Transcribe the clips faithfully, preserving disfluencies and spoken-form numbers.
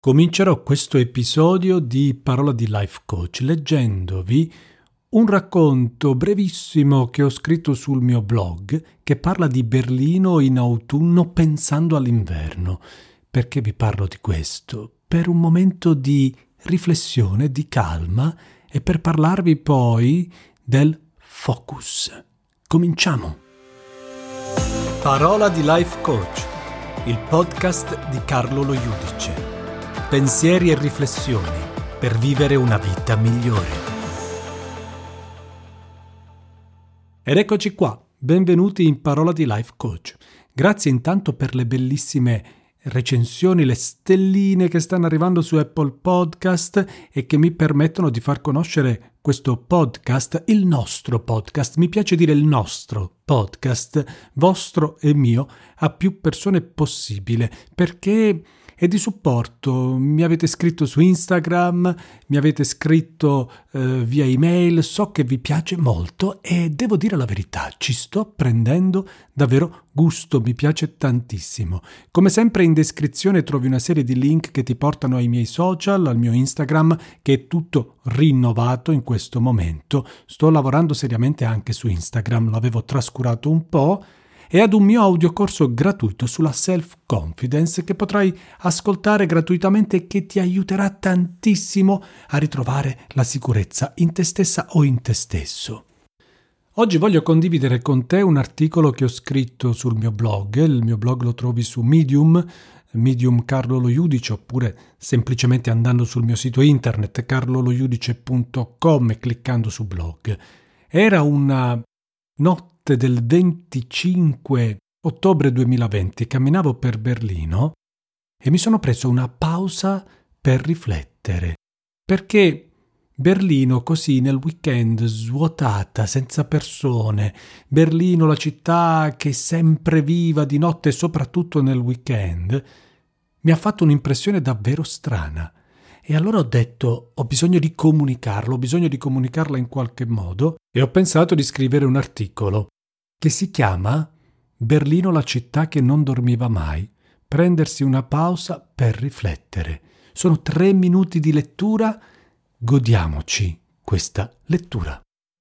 Comincerò questo episodio di Parola di Life Coach leggendovi un racconto brevissimo che ho scritto sul mio blog che parla di Berlino in autunno pensando all'inverno. Perché vi parlo di questo? Per un momento di riflessione, di calma e per parlarvi poi del focus. Cominciamo! Parola di Life Coach, il podcast di Carlo Lo Judice. Pensieri e riflessioni per vivere una vita migliore. Ed eccoci qua, benvenuti in Parola di Life Coach. Grazie intanto per le bellissime recensioni, le stelline che stanno arrivando su Apple Podcast e che mi permettono di far conoscere questo podcast, il nostro podcast, mi piace dire il nostro podcast, vostro e mio, a più persone possibile, perché è di supporto. Mi avete scritto su Instagram, mi avete scritto eh, via email, so che vi piace molto e devo dire la verità, ci sto prendendo davvero gusto, mi piace tantissimo. Come sempre in descrizione trovi una serie di link che ti portano ai miei social, al mio Instagram, che è tutto rinnovato in questo momento. Sto lavorando seriamente anche su Instagram, l'avevo trascurato un po', e ad un mio audiocorso gratuito sulla self-confidence che potrai ascoltare gratuitamente e che ti aiuterà tantissimo a ritrovare la sicurezza in te stessa o in te stesso. Oggi voglio condividere con te un articolo che ho scritto sul mio blog. Il mio blog lo trovi su Medium, Medium Carlo Lo Judice, oppure semplicemente andando sul mio sito internet carlo lo judice punto com e cliccando su blog. Era una notte del venticinque ottobre duemilaventi, camminavo per Berlino e mi sono preso una pausa per riflettere, perché Berlino così nel weekend svuotata, senza persone, Berlino la città che è sempre viva di notte e soprattutto nel weekend, mi ha fatto un'impressione davvero strana. E allora ho detto, ho bisogno di comunicarlo, ho bisogno di comunicarla in qualche modo e ho pensato di scrivere un articolo che si chiama Berlino la città che non dormiva mai, prendersi una pausa per riflettere. Sono tre minuti di lettura, godiamoci questa lettura.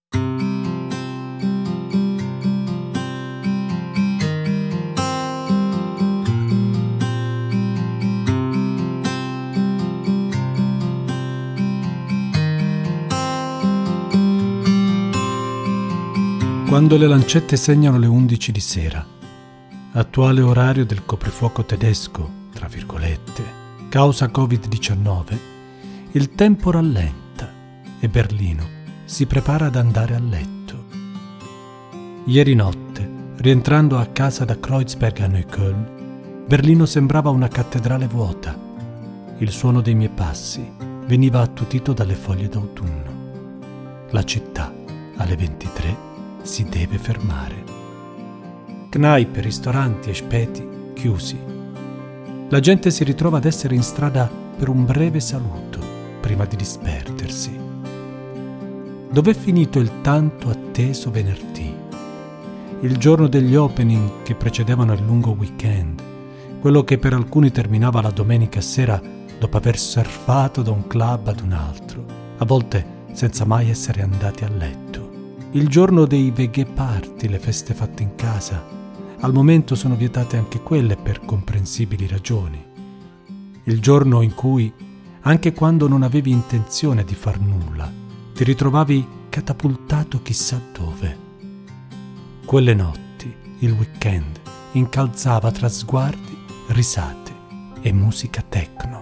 Quando le lancette segnano le undici di sera, attuale orario del coprifuoco tedesco, tra virgolette, causa covid diciannove, il tempo rallenta e Berlino si prepara ad andare a letto. Ieri notte, rientrando a casa da Kreuzberg a Neukölln, Berlino sembrava una cattedrale vuota. Il suono dei miei passi veniva attutito dalle foglie d'autunno. La città, alle ventitré, si deve fermare. Kneipe, ristoranti e speti chiusi. La gente si ritrova ad essere in strada per un breve saluto prima di disperdersi. Dov'è finito il tanto atteso venerdì? Il giorno degli opening che precedevano il lungo weekend, quello che per alcuni terminava la domenica sera dopo aver surfato da un club ad un altro, a volte senza mai essere andati a letto. Il giorno dei veggie party, le feste fatte in casa. Al momento sono vietate anche quelle per comprensibili ragioni. Il giorno in cui, anche quando non avevi intenzione di far nulla, ti ritrovavi catapultato chissà dove. Quelle notti, il weekend, incalzava tra sguardi, risate e musica techno.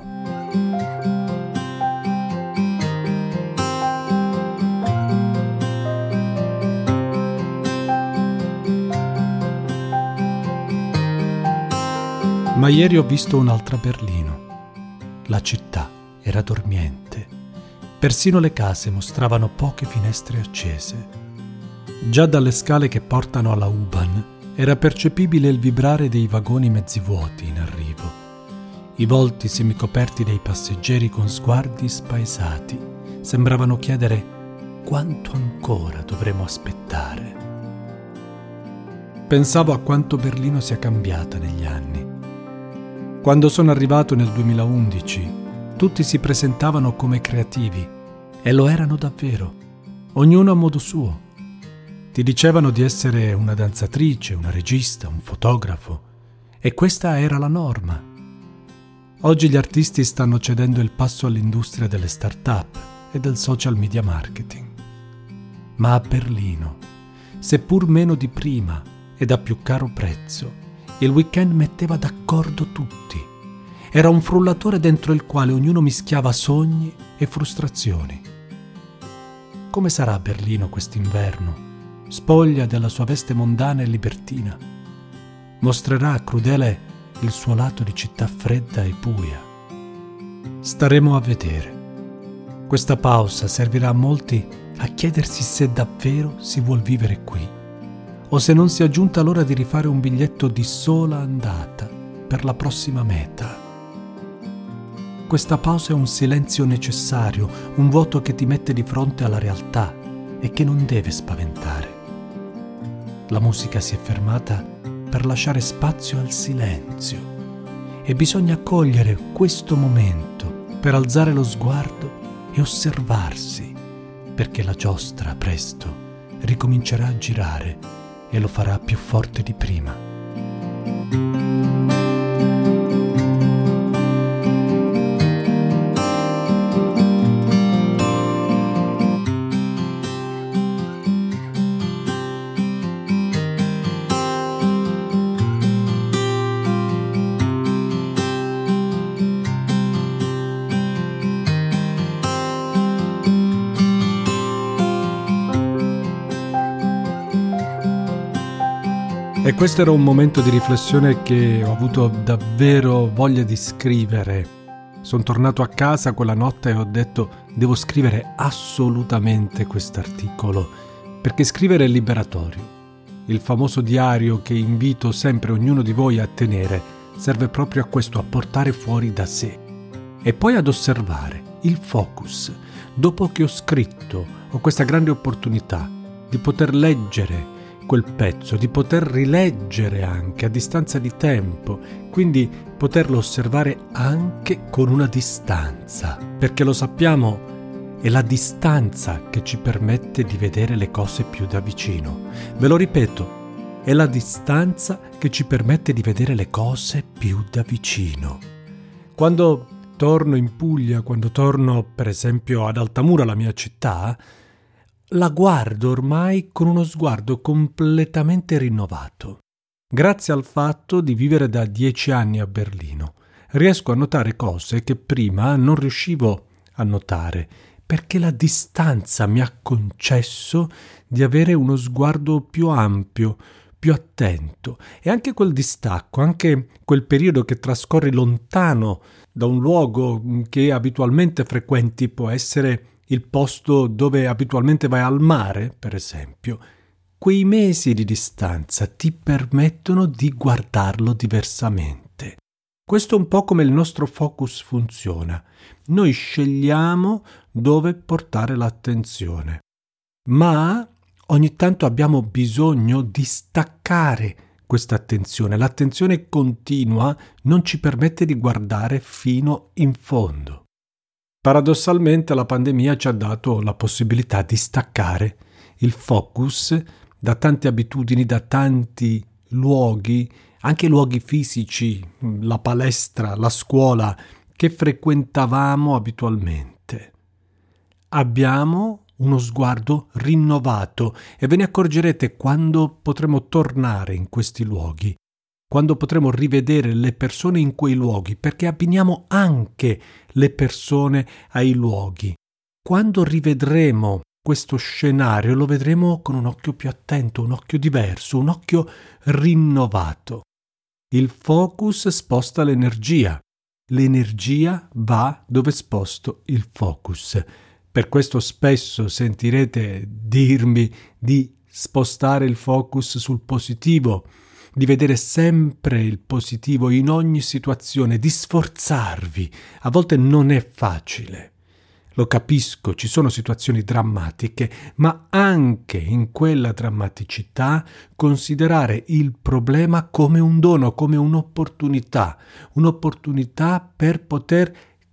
Ma ieri ho visto un'altra Berlino. La città era dormiente. Persino le case mostravano poche finestre accese. Già dalle scale che portano alla U-Bahn era percepibile il vibrare dei vagoni mezzi vuoti in arrivo. I volti semicoperti dei passeggeri con sguardi spaesati sembravano chiedere quanto ancora dovremo aspettare. Pensavo a quanto Berlino sia cambiata negli anni. Quando sono arrivato nel duemilaundici, Tutti si presentavano come creativi e lo erano davvero, ognuno a modo suo. Ti dicevano di essere una danzatrice, una regista, un fotografo, e questa era la norma. Oggi gli artisti stanno cedendo il passo all'industria delle start-up e del social media marketing. Ma a Berlino, seppur meno di prima ed a più caro prezzo, il weekend metteva d'accordo tutti. Era un frullatore dentro il quale ognuno mischiava sogni e frustrazioni. Come sarà Berlino quest'inverno, spoglia della sua veste mondana e libertina? Mostrerà crudele il suo lato di città fredda e buia. Staremo a vedere. Questa pausa servirà a molti a chiedersi se davvero si vuol vivere qui o se non sia giunta l'ora di rifare un biglietto di sola andata per la prossima meta. Questa pausa è un silenzio necessario, un vuoto che ti mette di fronte alla realtà e che non deve spaventare. La musica si è fermata per lasciare spazio al silenzio e bisogna cogliere questo momento per alzare lo sguardo e osservarsi, perché la giostra presto ricomincerà a girare e lo farà più forte di prima. E questo era un momento di riflessione che ho avuto davvero voglia di scrivere. Sono tornato a casa quella notte e ho detto: devo scrivere assolutamente quest'articolo, perché scrivere è liberatorio. Il famoso diario che invito sempre ognuno di voi a tenere serve proprio a questo, a portare fuori da sé e poi ad osservare il focus. Dopo che ho scritto, ho questa grande opportunità di poter leggere quel pezzo, di poter rileggere anche a distanza di tempo, quindi poterlo osservare anche con una distanza, perché lo sappiamo, è la distanza che ci permette di vedere le cose più da vicino. Ve lo ripeto, è la distanza che ci permette di vedere le cose più da vicino. Quando torno in Puglia, quando torno per esempio ad Altamura, la mia città, la guardo ormai con uno sguardo completamente rinnovato. Grazie al fatto di vivere da dieci anni a Berlino, riesco a notare cose che prima non riuscivo a notare, perché la distanza mi ha concesso di avere uno sguardo più ampio, più attento. E anche quel distacco, anche quel periodo che trascorri lontano da un luogo che abitualmente frequenti, può essere il posto dove abitualmente vai al mare, per esempio, quei mesi di distanza ti permettono di guardarlo diversamente. Questo è un po' come il nostro focus funziona. Noi scegliamo dove portare l'attenzione, ma ogni tanto abbiamo bisogno di staccare questa attenzione. L'attenzione continua non ci permette di guardare fino in fondo. Paradossalmente la pandemia ci ha dato la possibilità di staccare il focus da tante abitudini, da tanti luoghi, anche luoghi fisici, la palestra, la scuola, che frequentavamo abitualmente. Abbiamo uno sguardo rinnovato e ve ne accorgerete quando potremo tornare in questi luoghi, quando potremo rivedere le persone in quei luoghi, perché abbiniamo anche le persone ai luoghi. Quando rivedremo questo scenario lo vedremo con un occhio più attento, un occhio diverso, un occhio rinnovato. Il focus sposta l'energia. L'energia va dove sposto il focus. Per questo spesso sentirete dirmi di spostare il focus sul positivo, di vedere sempre il positivo in ogni situazione, di sforzarvi. A volte non è facile. Lo capisco, ci sono situazioni drammatiche, ma anche in quella drammaticità considerare il problema come un dono, come un'opportunità, un'opportunità per poter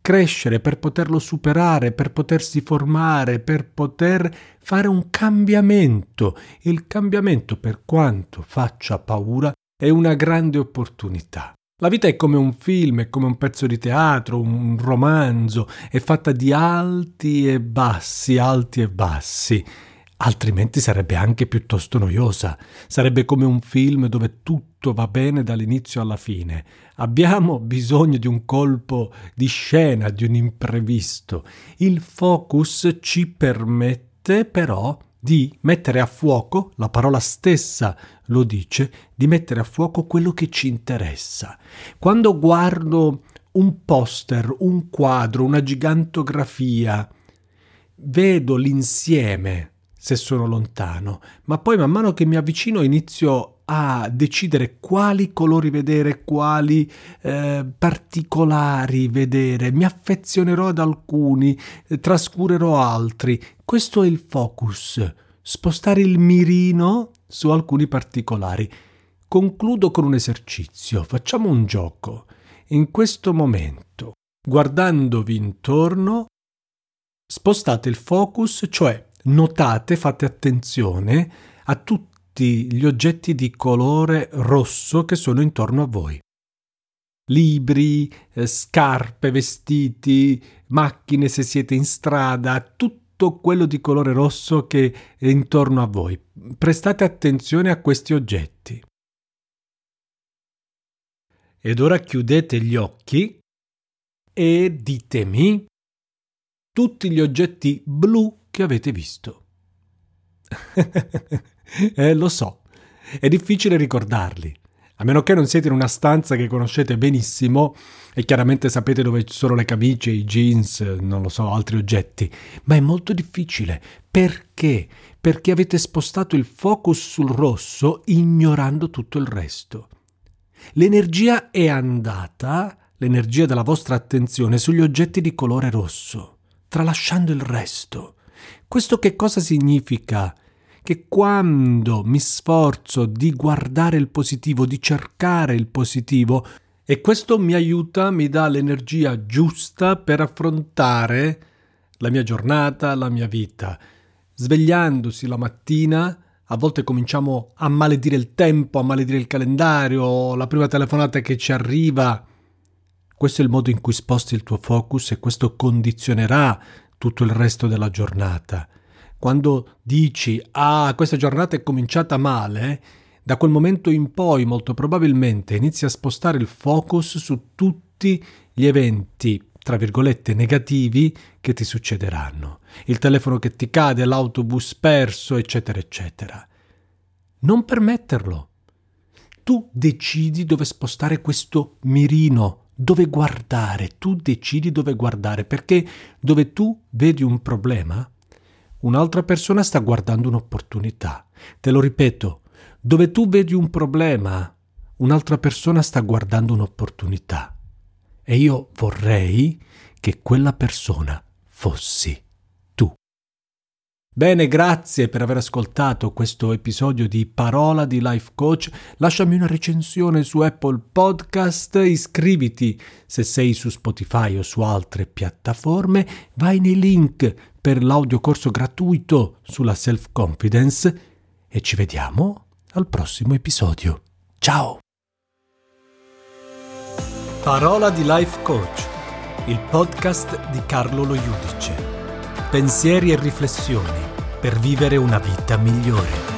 crescere, per poterlo superare, per potersi formare, per poter fare un cambiamento. Il cambiamento, per quanto faccia paura, è una grande opportunità. La vita è come un film, è come un pezzo di teatro, un romanzo, è fatta di alti e bassi, alti e bassi. Altrimenti sarebbe anche piuttosto noiosa. Sarebbe come un film dove tutto va bene dall'inizio alla fine. Abbiamo bisogno di un colpo di scena, di un imprevisto. Il focus ci permette però di mettere a fuoco, la parola stessa lo dice, di mettere a fuoco quello che ci interessa. Quando guardo un poster, un quadro, una gigantografia, vedo l'insieme se sono lontano, ma poi man mano che mi avvicino inizio a decidere quali colori vedere, quali eh, particolari vedere, mi affezionerò ad alcuni, eh, trascurerò altri. Questo è il focus, spostare il mirino su alcuni particolari. Concludo con un esercizio, facciamo un gioco. In questo momento, guardandovi intorno, spostate il focus, cioè notate, fate attenzione a tutti gli oggetti di colore rosso che sono intorno a voi. Libri, eh, scarpe, vestiti, macchine se siete in strada, tutto quello di colore rosso che è intorno a voi. Prestate attenzione a questi oggetti. Ed ora chiudete gli occhi e ditemi tutti gli oggetti blu che avete visto. eh, lo so, è difficile ricordarli, a meno che non siete in una stanza che conoscete benissimo e chiaramente sapete dove ci sono le camicie, i jeans, non lo so, altri oggetti, ma è molto difficile. Perché? Perché avete spostato il focus sul rosso ignorando tutto il resto. L'energia è andata, l'energia della vostra attenzione, sugli oggetti di colore rosso, tralasciando il resto. Questo che cosa significa? Che quando mi sforzo di guardare il positivo, di cercare il positivo, e questo mi aiuta, mi dà l'energia giusta per affrontare la mia giornata, la mia vita. Svegliandosi la mattina, a volte cominciamo a maledire il tempo, a maledire il calendario, la prima telefonata che ci arriva. Questo è il modo in cui sposti il tuo focus e questo condizionerà tutto il resto della giornata. Quando dici, ah, questa giornata è cominciata male, da quel momento in poi molto probabilmente inizi a spostare il focus su tutti gli eventi, tra virgolette, negativi che ti succederanno. Il telefono che ti cade, l'autobus perso, eccetera, eccetera. Non permetterlo. Tu decidi dove spostare questo mirino, dove guardare, tu decidi dove guardare, perché dove tu vedi un problema, un'altra persona sta guardando un'opportunità. Te lo ripeto, dove tu vedi un problema, un'altra persona sta guardando un'opportunità. E io vorrei che quella persona fossi tu. Bene, grazie per aver ascoltato questo episodio di Parola di Life Coach. Lasciami una recensione su Apple Podcast, iscriviti se sei su Spotify o su altre piattaforme, vai nei link per l'audiocorso gratuito sulla self-confidence e ci vediamo al prossimo episodio. Ciao! Parola di Life Coach, il podcast di Carlo Lo Judice. Pensieri e riflessioni per vivere una vita migliore.